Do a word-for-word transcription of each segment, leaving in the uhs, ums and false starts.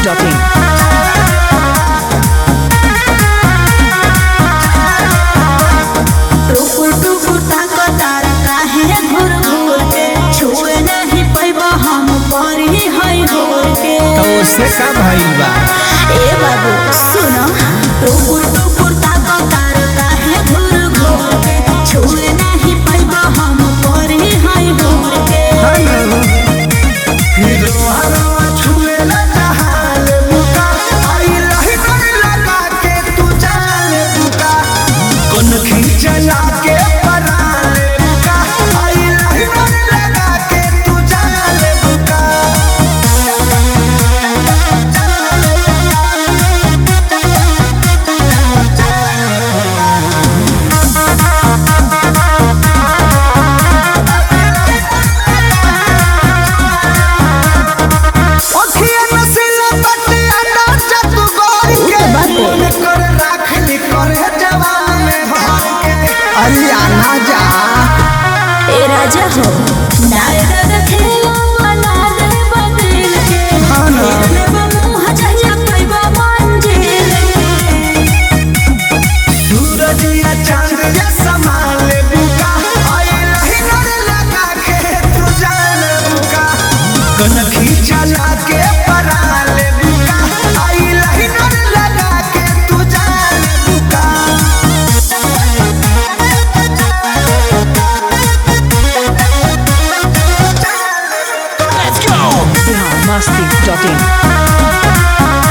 Dot in. टुकुर टुकुर ताको तारा काहे घुर घुर के छुए नहीं पैबा हम परी है घुर के। तो उससे का भइल बा? ए बाबू सुनो, टुकुर टुकुर ताको तारा काहे घुर घुर के छुए नहीं पैबा हम परी है घुर के। चला के पराले बुका आई लाइन लगा के तू जाले बुका। ओखिया नसीला बटे अंडा जत गोर के मन कर राख ली करे जवान में भर के। अलियाना जा ए राजा हो नायक खेला मना दे बदल के। हाँ ना। ले मुंह जहिया पैबा मंजिल के। सूरज या चांद या संभाले बुका आई लाइन लगा के तू जाले बुका। कनखी चला के पराले बुका आई लाइन लगा के तू जाले बुका। Bihar Masti dot in.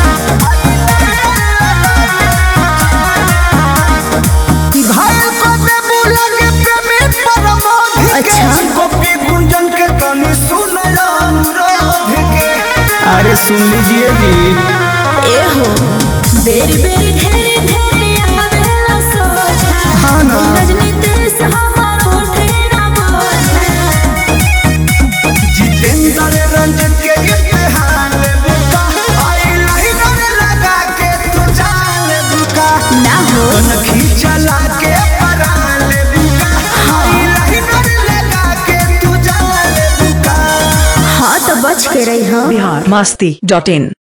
भाई को दे बुला के प्रेमी परमाधि के। अच्छा। गोपी गुंजन के कनी सुनला अनुरोध के। अरे सुन लीजिए जी। ए हो बेरी बेरी घेरी घेरी आवेला सोचा। हाँ ना। रजनी देश हमार उठे ना बोझा। जितेंद्र रंजन के इम्तिहान बुका आई लाइन लगा के तू जाले बुका। ना हो कनखी चला के पराले बुका आई लाइन लगा के तू जाले बुका। हाँ तो बच के रही हो। बिहार मस्ती डॉट इन।